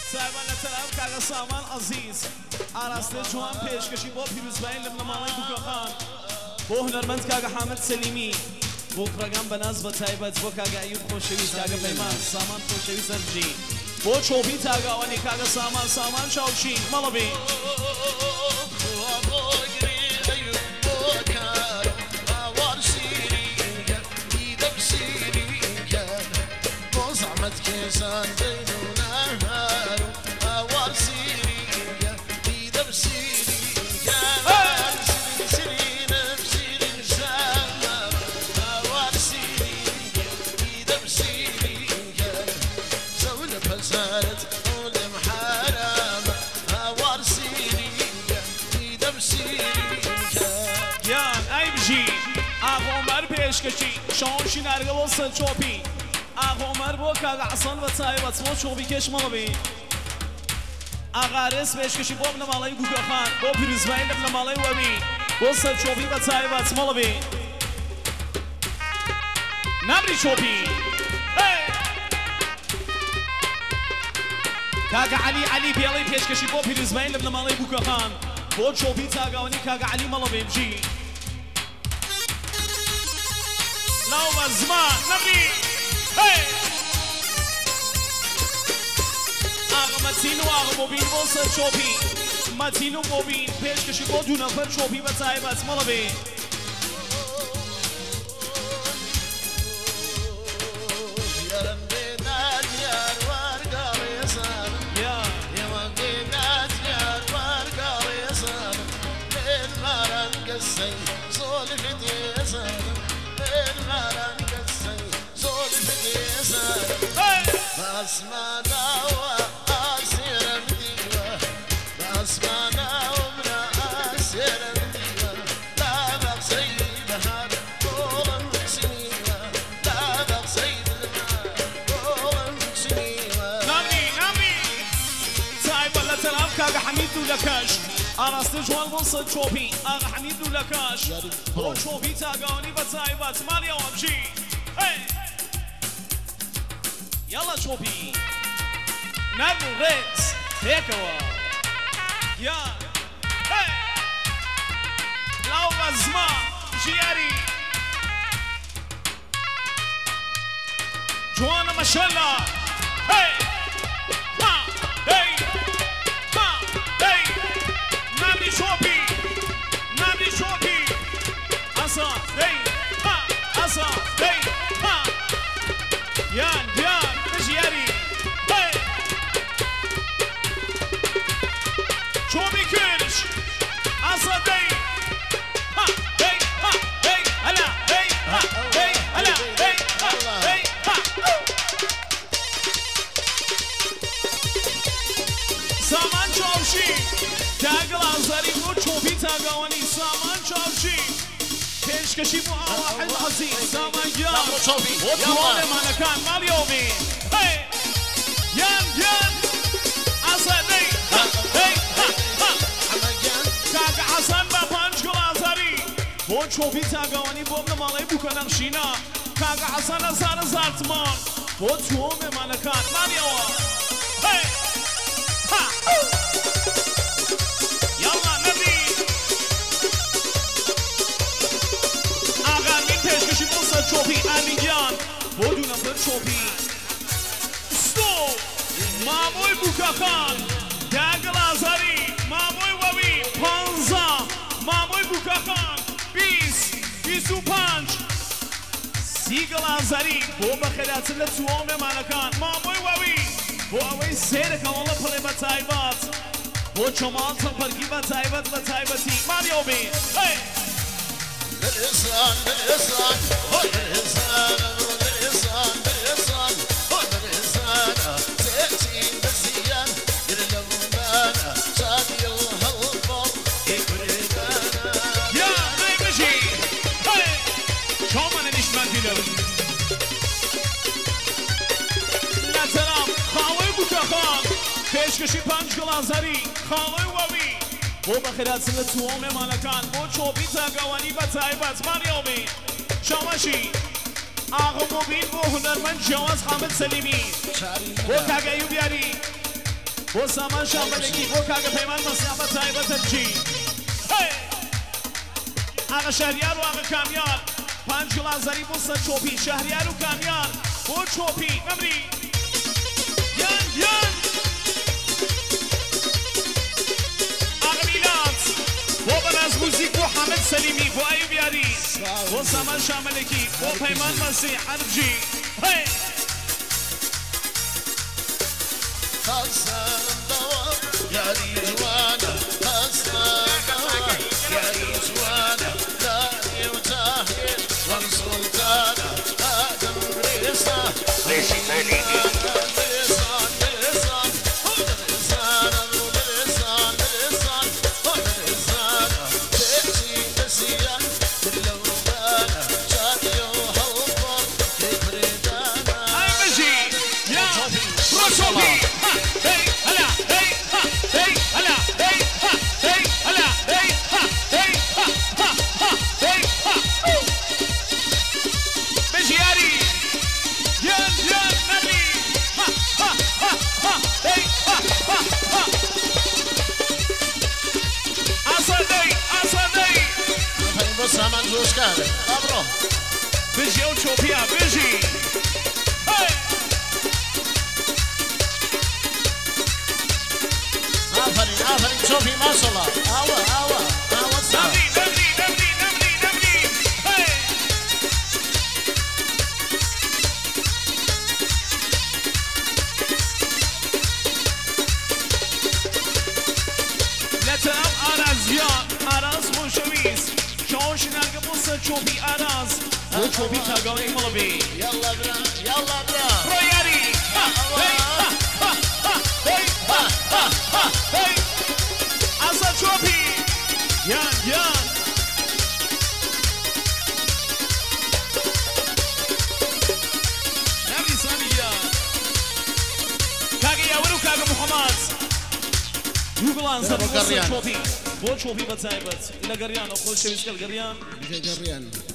سایبان لطرف کاغ سامان عزیز آراسته جوان پیشکشی با پیروزبایی لبنمانای بوکاخان بۆ هونەرمەند کاگە حامد سەلیمی بۆ پرۆگرام بەناز بە تایبەت بۆ کاگە ئەیوب خۆشەویست کاگە پەیمان سامان خۆشەویست سەرجی بۆ چۆپی تاگاوانی کاگە سامان چاوشین مەڵەبی پیشکشی شانشی نرگه با سر چوپی آقا عمر با کاغ حسن و تایبت با چوپی کش مالبی آقا رس پیشکشی با لبنمالای گوگاخان با پیروزبایی لبنمالای وبی با سر چوپی و تایبت مالبی نمری چوپی کاغ علی بیالی پیشکشی با پیروزبایی لبنمالای گوگاخان با چوپی تاگاونی کاغ علی مالبی بجی لو زمان نبي هي آقا متین و آقا مبین با سر چوبی متین و مبین پیشکشی با دو نفر چوبی و تایبت مالبی لكاش أراسته جوان بوصل شوبي أغا حميد لكاش هو شوبي تاقوني بتايبات مالي وامشي يلا شوبي نرمو غيز هيكوا يا لو غزما جياري جوانا ما شاء الله كشيف واحد عزيز سامان جان وطوال ما كان ماليومي هي يان عصدي هي كاك حسن بابانج غلازري بو چوبي تاگواني بوم مالي بوكنم شينا كاك حسن زارتمان وطوال ما كان ماليومي هي چوبی امیگان بودو نفر چوبی ستو ماموی بوکاخان داگل آزاری ماموی ووی 15 ماموی بوکاخان 25 سیگل آزاری بو بخیرات لتوام مالکان ماموی ووی بو اوی سیر کاملا پلی بتایبات بو چمال تنپرگی بتایبتی ماریو بی الإنسان هو الإنسان هو الإنسان زيتين بالزيان للمبان شادي الهضبر يكريبانا يا نيمشي هاي شو ما نشمان ديلو لا ترام خاوي بوكاخان پیشکشی پنج گلازری خاوی ووی بو بخیرات سنت توام مالکان بو چوبی تاگوانی بتایبت ماریومی شامشی آقا مبین بو هنرمند جواز حامد سلیمی بو کاگه ایوب یاری بۆ سامان شامبەلێکی بۆ کاگە پەیمان مەسیح بە تایبەتە بچی ئاغا شەهریار و ئاغا کامیار 5 گڵازەری بۆ سەر چۆپی شەهریار و کامیار بۆ چۆپی مەمری یان یان ئاغا میلاد بۆ بەراز موزیک بۆ حامد سەلیمی بۆ ئەیوب یاری بۆ سامان شامبەلێکی بۆ پەیمان مەسیح هەربجی هەی خاصة الدوام يا رجوانا خاصة الدوام يا رجوانا داري وتاهير والسلطانة آدم ريصة ريشي سليمي سامان جوش کرده ابرو بجی او چوپیا بجی آفرین چوپی ماشالله آوا نمری لترم آرازیان آراز خوشویست شاوش نرگه بوسه چوبی آراز او چوبی تاگاوی ملبی يلا برا رویاری ازا چوبی یان نمی سامی یا کاگه یاورو کاگه محمد یوگلان زد بوسه چوبی بۆ چۆپی بەتایبەت لە گەڕیان ئەو خۆشەویستکە گەڕیان بجێ گەڕیان